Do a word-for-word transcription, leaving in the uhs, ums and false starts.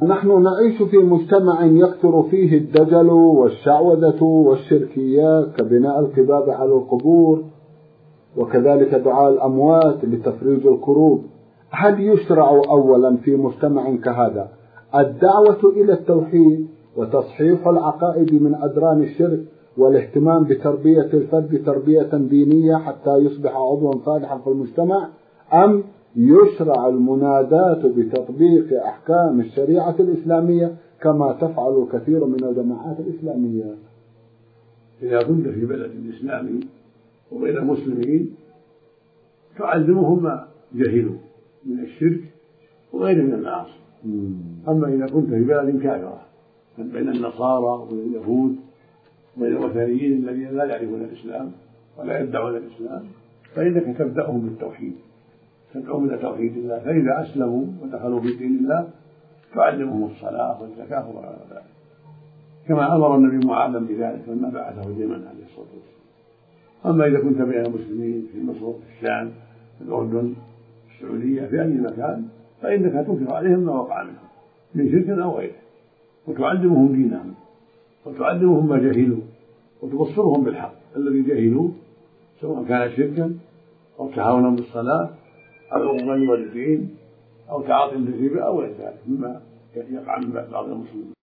نحن نعيش في مجتمع يكثر فيه الدجل والشعوذة والشركيات كبناء القباب على القبور، وكذلك دعاء الأموات لتفريج الكروب. هل يشرع أولا في مجتمع كهذا الدعوة إلى التوحيد وتصحيح العقائد من أدران الشرك والاهتمام بتربية الفرد تربية دينية حتى يصبح عضوا صالحا في المجتمع، أم يشرع المناداة بتطبيق أحكام الشريعة الإسلامية كما تفعل الكثير من الجماعات الإسلامية؟ إذا كنت في بلد إسلامي وبين مسلمين تعلمهم ما جهلوا من الشرك وغيره من المعاصي. أما إذا كنت في بلد كافرة بين النصارى وبين اليهود وبين الوثنيين الذين لا يعرفون الإسلام ولا يدعون الإسلام فإنك تبدأهم بالتوحيد، تدعوهم إلى توحيد الله، فإذا أسلموا ودخلوا في دين الله تعلمهم الصلاة والزكاة وغير ذلك، كما أمر النبي معاذ بذلك لما بعثه اليمن عليه الصلاة والسلام. أما إذا كنت بين المسلمين في مصر، في الشام، في الأردن، في السعودية، في أي مكان، فإنك تنكر عليهم ما وقع منهم من شرك أو غيره، وتعلمهم دينهم وتعلمهم ما جهلوا وتبصرهم بالحق الذي جهلوا، سواء كان شركا أو تهاونا بالصلاة أو عقوقا للوالدين أو تعاطي الربا أو غير ذلك مما يقع من بعض المسلمين.